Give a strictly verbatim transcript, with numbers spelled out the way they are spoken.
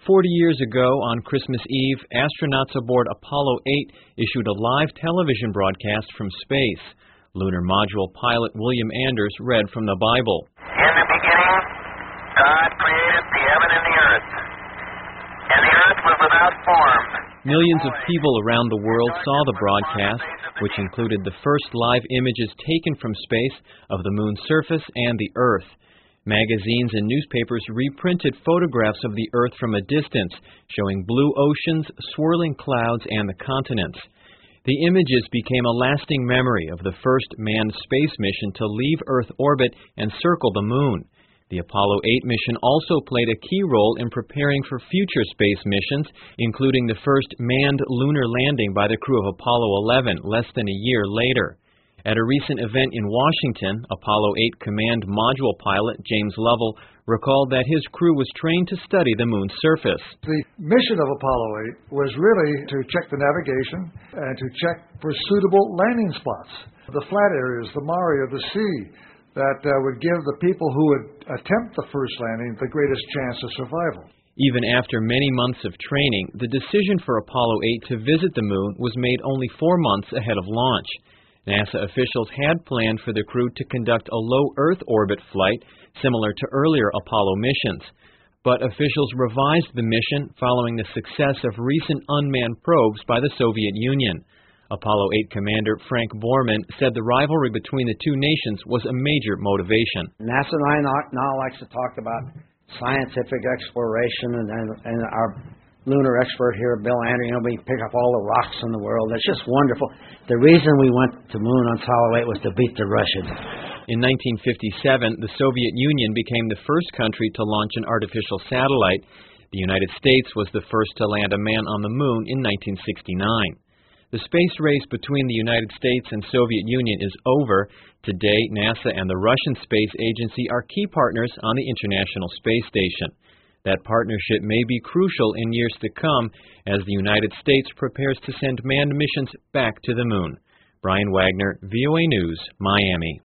Forty years ago, on Christmas Eve, astronauts aboard Apollo eight issued a live television broadcast from space. Lunar Module pilot William Anders read from the Bible. In the beginning, God created the heaven and the earth, and the earth was without form. Millions of people around the world saw the broadcast, which included the first live images taken from space of the moon's surface and the Earth. Magazines and newspapers reprinted photographs of the Earth from a distance, showing blue oceans, swirling clouds, and the continents. The images became a lasting memory of the first manned space mission to leave Earth orbit and circle the moon. The Apollo eight mission also played a key role in preparing for future space missions, including the first manned lunar landing by the crew of Apollo eleven less than a year later. At a recent event in Washington, Apollo eight Command Module pilot James Lovell recalled that his crew was trained to study the moon's surface. The mission of Apollo eight was really to check the navigation and to check for suitable landing spots. The flat areas, the mare of the sea, that uh, would give the people who would attempt the first landing the greatest chance of survival. Even after many months of training, the decision for Apollo eight to visit the moon was made only four months ahead of launch. NASA officials had planned for the crew to conduct a low Earth orbit flight, similar to earlier Apollo missions. But officials revised the mission following the success of recent unmanned probes by the Soviet Union. Apollo eight Commander Frank Borman said the rivalry between the two nations was a major motivation. NASA now likes to talk about scientific exploration, and, and, and our lunar expert here, Bill Andrew, you know, we pick up all the rocks in the world. It's just wonderful. The reason we went to moon on Apollo eight was to beat the Russians. In nineteen fifty-seven, the Soviet Union became the first country to launch an artificial satellite. The United States was the first to land a man on the moon in nineteen sixty-nine. The space race between the United States and Soviet Union is over. Today, NASA and the Russian Space Agency are key partners on the International Space Station. That partnership may be crucial in years to come as the United States prepares to send manned missions back to the moon. Brian Wagner, V O A News, Miami.